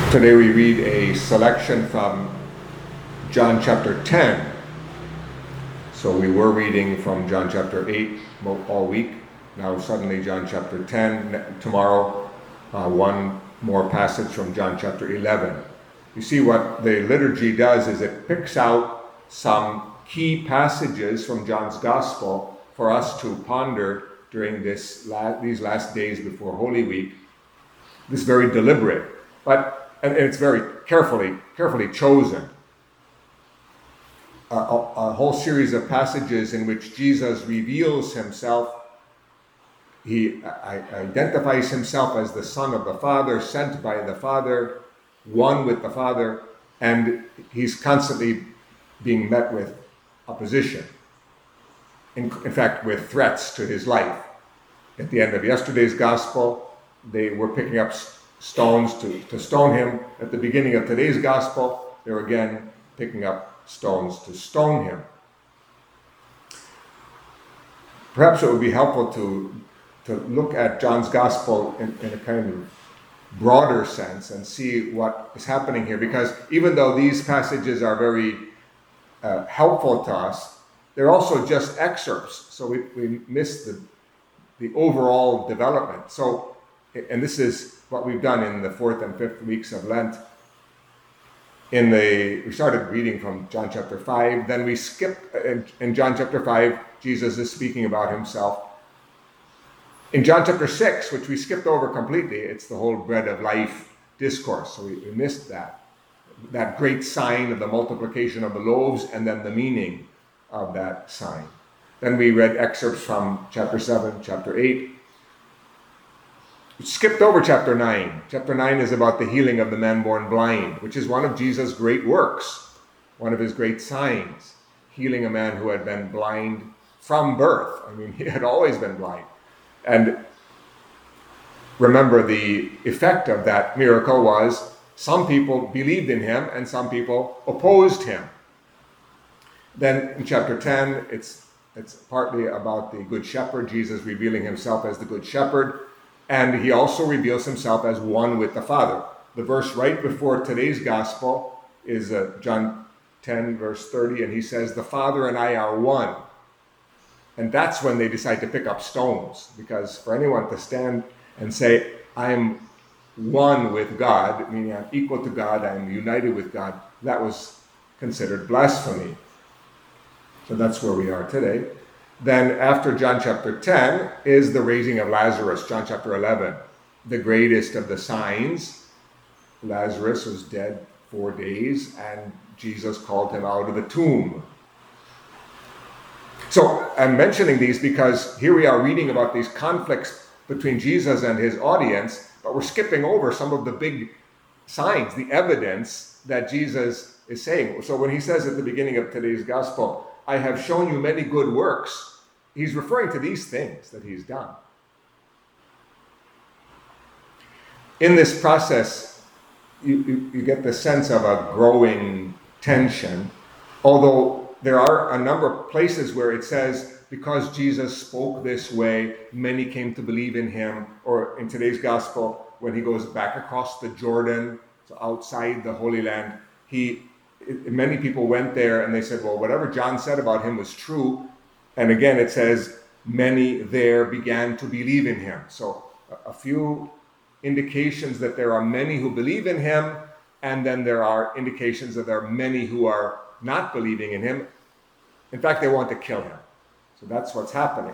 Today we read a selection from John chapter 10. So we were reading from John chapter 8 all week. Now suddenly John chapter 10. Tomorrow, one more passage from John chapter 11. You see what the liturgy does is it picks out some key passages from John's Gospel for us to ponder during these last days before Holy Week. This is very deliberate, and it's very carefully chosen. A whole series of passages in which Jesus reveals himself. He identifies himself as the Son of the Father, sent by the Father, one with the Father, and he's constantly being met with opposition. In fact, with threats to his life. At the end of yesterday's Gospel, they were picking up stones to stone him. At the beginning of today's Gospel, they're again picking up stones to stone him. Perhaps it would be helpful to look at John's Gospel in a kind of broader sense and see what is happening here, because even though these passages are very helpful to us, they're also just excerpts, so we miss the overall development. So, and this is what we've done in the 4th and 5th weeks of Lent. We started reading from John chapter 5, then we skipped in John chapter 5, Jesus is speaking about himself. In John chapter 6, which we skipped over completely, it's the whole bread of life discourse, so we missed that great sign of the multiplication of the loaves and then the meaning of that sign. Then we read excerpts from chapter 7, chapter 8. We skipped over chapter 9. Chapter 9 is about the healing of the man born blind, which is one of Jesus' great works, one of his great signs, healing a man who had been blind from birth. I mean, he had always been blind. And remember, the effect of that miracle was some people believed in him and some people opposed him. Then in chapter 10, it's partly about the Good Shepherd, Jesus revealing himself as the Good Shepherd, and he also reveals himself as one with the Father. The verse right before today's Gospel is John 10, verse 30, and he says, "The Father and I are one." And that's when they decide to pick up stones, because for anyone to stand and say, "I'm one with God," meaning I'm equal to God, I'm united with God, that was considered blasphemy. So that's where we are today. Then after John chapter 10 is the raising of Lazarus, John chapter 11, the greatest of the signs. Lazarus was dead 4 days, and Jesus called him out of the tomb. So I'm mentioning these because here we are reading about these conflicts between Jesus and his audience, but we're skipping over some of the big signs, the evidence that Jesus is saying. So when he says at the beginning of today's Gospel, "I have shown you many good works," he's referring to these things that he's done. In this process, you get the sense of a growing tension, although there are a number of places where it says, because Jesus spoke this way, many came to believe in him. Or in today's Gospel, when he goes back across the Jordan, so outside the Holy Land, many people went there and they said, well, whatever John said about him was true. And again, it says, many there began to believe in him. So a few indications that there are many who believe in him, and then there are indications that there are many who are not believing in him. In fact, they want to kill him. So that's what's happening.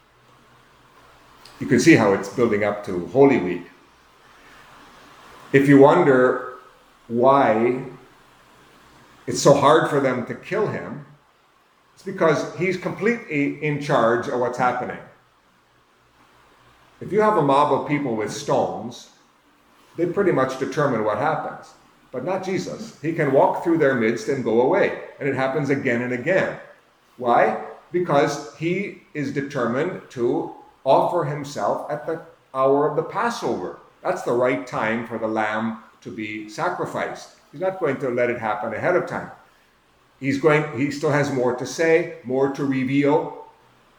You can see how it's building up to Holy Week. If you wonder why it's so hard for them to kill him, it's because he's completely in charge of what's happening. If you have a mob of people with stones, they pretty much determine what happens. But not Jesus. He can walk through their midst and go away. And it happens again and again. Why? Because he is determined to offer himself at the hour of the Passover. That's the right time for the lamb to be sacrificed. He's not going to let it happen ahead of time. He still has more to say, more to reveal.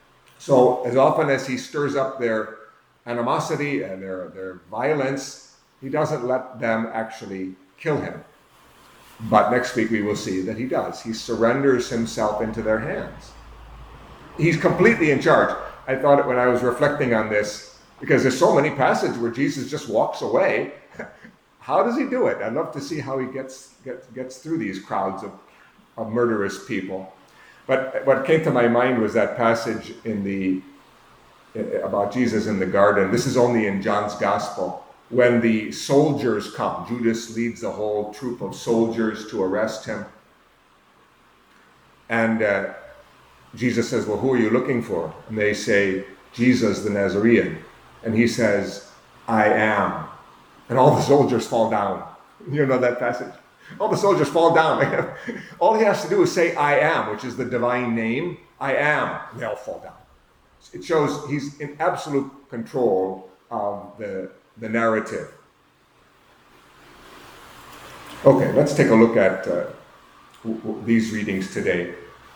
So as often as he stirs up their animosity and their violence, He doesn't let them actually kill him. But next week we will see that he does. He surrenders himself into their hands. He's completely in charge. I thought it when I was reflecting on this, because there's so many passages where Jesus just walks away. How does he do it? I'd love to see how he gets through these crowds of murderous people. But what came to my mind was that passage about Jesus in the garden. This is only in John's Gospel. When the soldiers come, Judas leads a whole troop of soldiers to arrest him. And Jesus says, well, who are you looking for? And they say, Jesus the Nazarene. And he says, I am. And all the soldiers fall down. You know that passage? All the soldiers fall down. All he has to do is say, I am, which is the divine name. I am. And they all fall down. It shows he's in absolute control of the narrative. Okay, let's take a look at these readings today.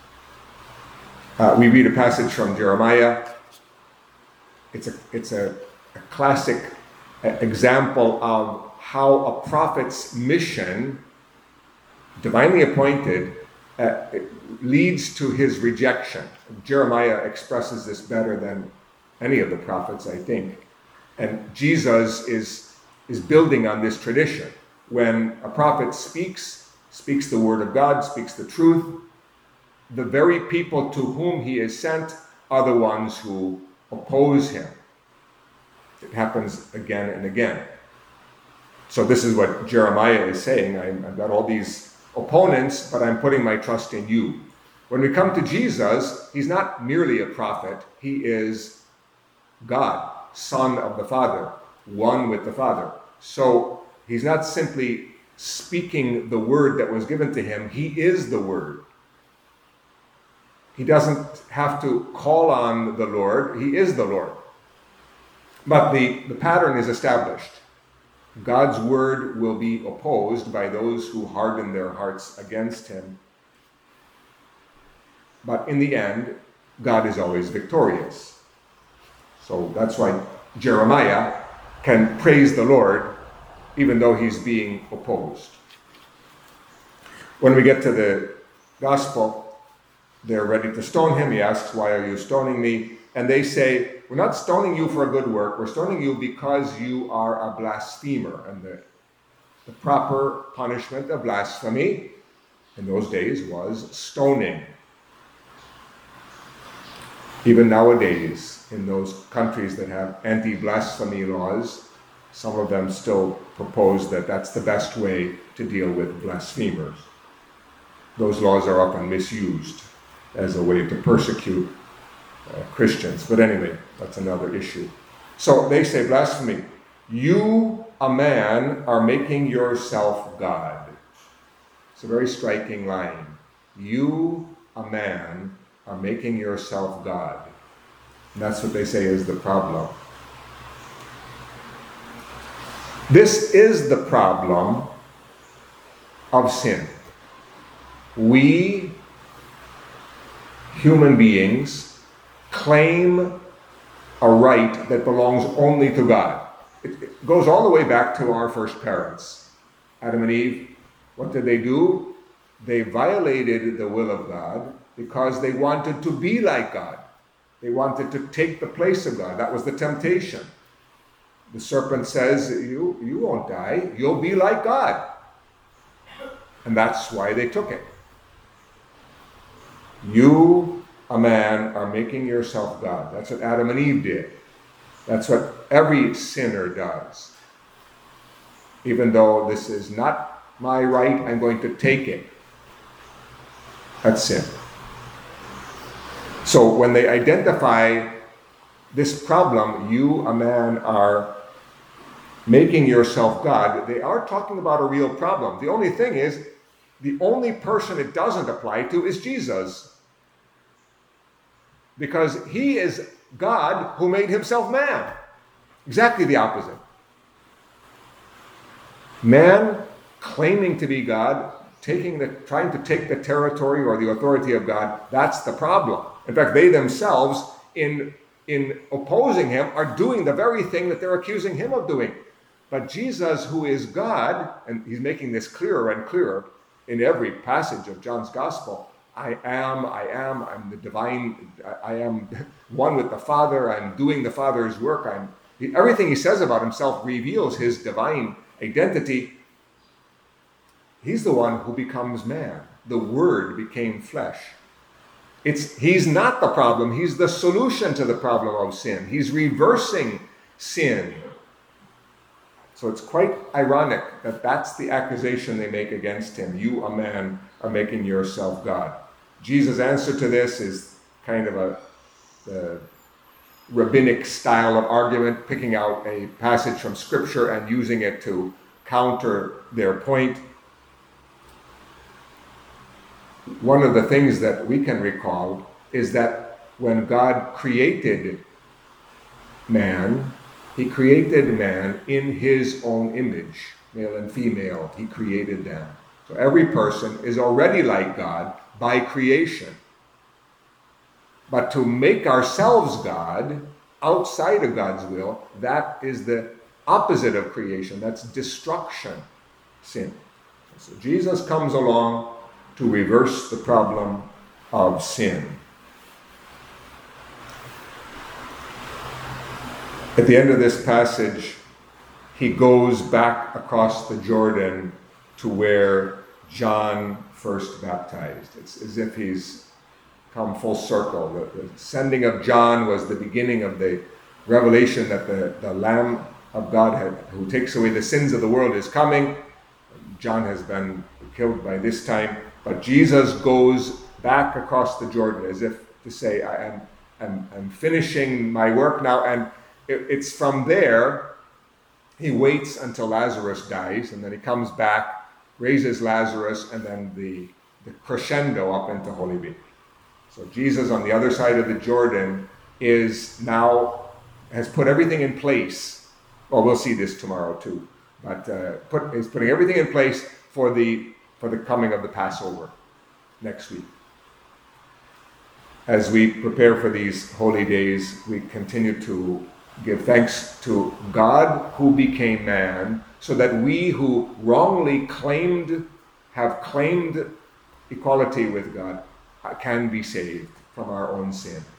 We read a passage from Jeremiah. It's a classic example of how a prophet's mission, divinely appointed, leads to his rejection. Jeremiah expresses this better than any of the prophets, I think. And Jesus is building on this tradition. When a prophet speaks the word of God, speaks the truth, the very people to whom he is sent are the ones who oppose him. It happens again and again. So this is what Jeremiah is saying. I've got all these opponents, but I'm putting my trust in you. When we come to Jesus, he's not merely a prophet. He is God, Son of the Father, one with the Father. So he's not simply speaking the word that was given to him. He is the word. He doesn't have to call on the Lord. He is the Lord. But the pattern is established. God's word will be opposed by those who harden their hearts against him. But in the end, God is always victorious. So that's why Jeremiah can praise the Lord even though he's being opposed. When we get to the gospel, they're ready to stone him. He asks, why are you stoning me? And they say, we're not stoning you for a good work. We're stoning you because you are a blasphemer. And the proper punishment of blasphemy in those days was stoning. Even nowadays, in those countries that have anti-blasphemy laws, some of them still propose that that's the best way to deal with blasphemers. Those laws are often misused as a way to persecute Christians. But anyway, that's another issue. So they say blasphemy. You, a man, are making yourself God. It's a very striking line. You, a man, are making yourself God. And that's what they say is the problem. This is the problem of sin. We, human beings, claim a right that belongs only to God. It goes all the way back to our first parents. Adam and Eve, what did they do? They violated the will of God because they wanted to be like God. They wanted to take the place of God. That was the temptation. The serpent says, you won't die. You'll be like God. And that's why they took it. You, a man, are making yourself God. That's what Adam and Eve did. That's what every sinner does. Even though this is not my right, I'm going to take it. That's sin. So when they identify this problem, you, a man, are making yourself God, they are talking about a real problem. The only thing is, the only person it doesn't apply to is Jesus. Because he is God who made himself man. Exactly the opposite. Man claiming to be God, trying to take the territory or the authority of God, that's the problem. In fact, they themselves, in opposing him, are doing the very thing that they're accusing him of doing. But Jesus, who is God, and he's making this clearer and clearer in every passage of John's Gospel, I'm the divine, I am one with the Father, I'm doing the Father's work, everything he says about himself reveals his divine identity. He's the one who becomes man. The Word became flesh. He's not the problem, he's the solution to the problem of sin. He's reversing sin. So it's quite ironic that that's the accusation they make against him. You, a man, are making yourself God. Jesus' answer to this is kind of the rabbinic style of argument, picking out a passage from Scripture and using it to counter their point. One of the things that we can recall is that when God created man, he created man in his own image, male and female. He created them. So every person is already like God by creation. But to make ourselves God outside of God's will, that is the opposite of creation. That's destruction, sin. So Jesus comes along to reverse the problem of sin. At the end of this passage, he goes back across the Jordan to where John first baptized. It's as if he's come full circle. The sending of John was the beginning of the revelation that the Lamb of God who takes away the sins of the world is coming. John has been killed by this time, but Jesus goes back across the Jordan as if to say, I'm finishing my work now, and it's from there he waits until Lazarus dies, and then he comes back, raises Lazarus, and then the crescendo up into Holy Week. So Jesus on the other side of the Jordan has put everything in place. Well, we'll see this tomorrow too, but is putting everything in place for the coming of the Passover next week. As we prepare for these holy days, we continue to give thanks to God who became man, so that we who wrongly have claimed equality with God can be saved from our own sin.